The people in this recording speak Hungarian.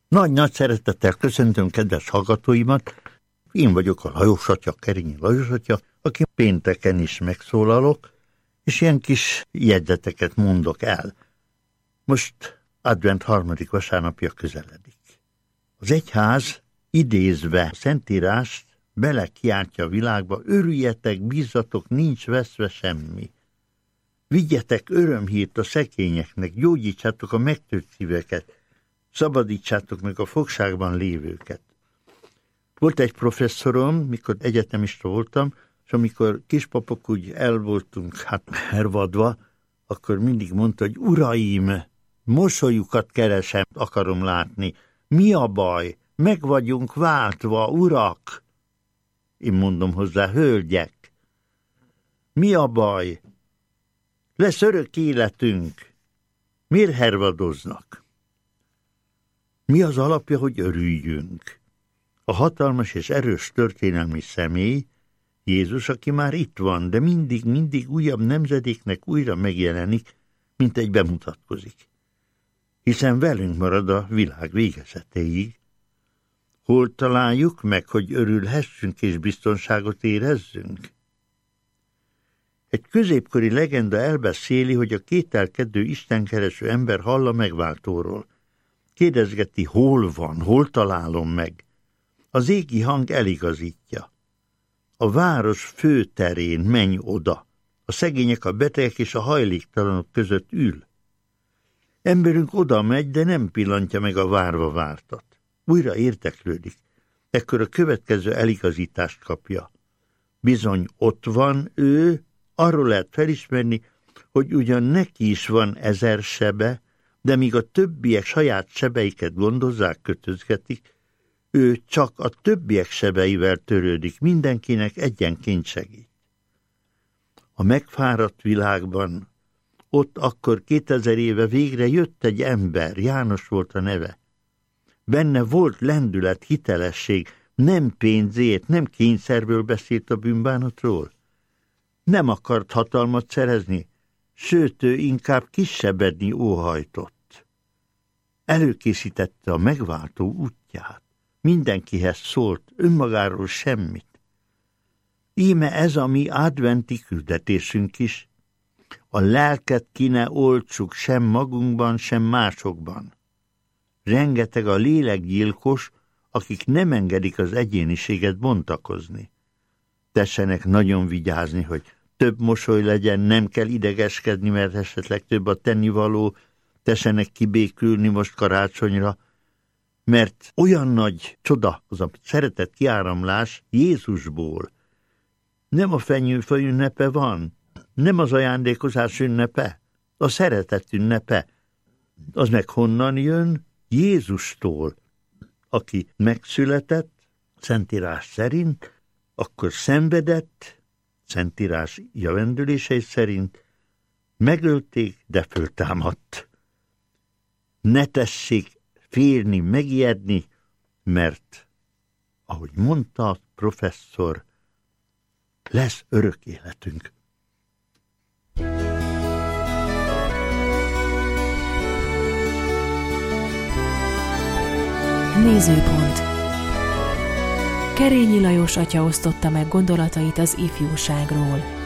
Nagy szeretettel köszöntöm kedves hallgatóimat. Én vagyok a Lajos atya, Kerényi Lajos atya, aki pénteken is megszólalok, és ilyen kis jegyzeteket mondok el. Most advent 3. vasárnapja közeledik. Az egyház idézve a Szentírást belekiáltja a világba: örüljetek, bízzatok, nincs veszve semmi. Vigyetek örömhírt a szegényeknek, gyógyítsátok a megtört szíveket, szabadítsátok meg a fogságban lévőket. Volt egy professzorom, mikor egyetemista voltam, és amikor kispapok úgy el voltunk hervadva, akkor mindig mondta, hogy uraim, mosolyukat keresem, akarom látni. Mi a baj? Meg vagyunk váltva, urak! Én mondom hozzá: hölgyek! Mi a baj? Lesz örök életünk. Miért hervadoznak? Mi az alapja, hogy örüljünk? A hatalmas és erős történelmi személy, Jézus, aki már itt van, de mindig újabb nemzedéknek újra megjelenik, mint egy bemutatkozik. Hiszen velünk marad a világ végezetéig. Hol találjuk meg, hogy örülhessünk és biztonságot érezzünk? Egy középkori legenda elbeszéli, hogy a kételkedő istenkereső ember hall a megváltóról. Kérdezgeti, hol van, hol találom meg. Az égi hang eligazítja. A város főterén menj oda. A szegények, a betegek és a hajléktalanok között ül. Emberünk oda megy, de nem pillantja meg a várva vártat. Újra érdeklődik. Ekkor a következő eligazítást kapja. Bizony ott van ő, arról lehet felismerni, hogy ugyan neki is van 1000 sebe, de míg a többiek saját sebeiket gondozzák, kötözgetik, ő csak a többiek sebeivel törődik, mindenkinek egyenként segít. A megfáradt világban, ott akkor 2000 éve végre jött egy ember, János volt a neve. Benne volt lendület, hitelesség, nem pénzért, nem kényszerből beszélt a bűnbánatról. Nem akart hatalmat szerezni, sőt, ő inkább kisebbedni óhajtott. Előkészítette a megváltó útját. Mindenkihez szólt, önmagáról semmit. Íme ez a mi adventi küldetésünk is. A lelket ki ne oltsuk sem magunkban, sem másokban. Rengeteg a lélekgyilkos, akik nem engedik az egyéniséget bontakozni. Tessenek nagyon vigyázni, hogy több mosoly legyen, nem kell idegeskedni, mert esetleg több a tennivaló, tessenek kibékülni most karácsonyra, mert olyan nagy csoda az a szeretet kiáramlás Jézusból. Nem a fenyőfa ünnepe van, nem az ajándékozás ünnepe, a szeretet ünnepe. Az meg honnan jön? Jézustól, aki megszületett, Szentírás szerint, akkor szenvedett, Szentírás jövendőlései szerint, megölték, de föltámadt. Ne tessék félni, megijedni, mert, ahogy mondta a professzor, lesz örök életünk. Nézőpont. Kerényi Lajos atya osztotta meg gondolatait az ifjúságról.